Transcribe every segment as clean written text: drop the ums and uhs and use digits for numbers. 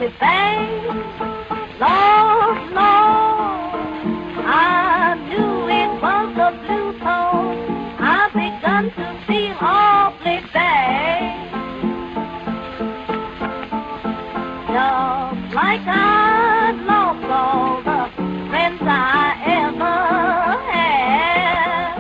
me back. Lord, Lord, I knew it was the blue tone. I begun to feel awfully bad. Just like I lost all the friends I ever had.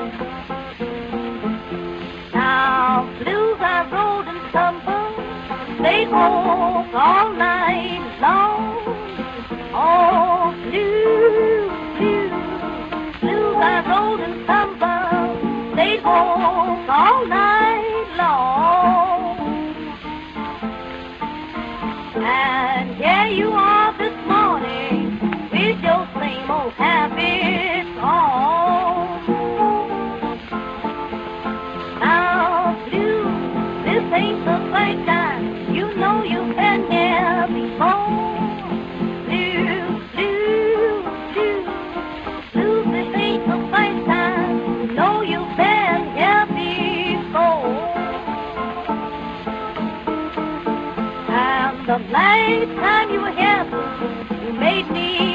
Now blues I rolled and tumbled, they go all night long. Oh, blues, blues, blues I rolled and tumbled, they go all night long. And here you are this morning with your same old habits on. Now, blues, this ain't the first time. You know you've been there before. Blues, blues, blues, blues, this ain't the first time. You know you've been here before. And the last time you were here, you made me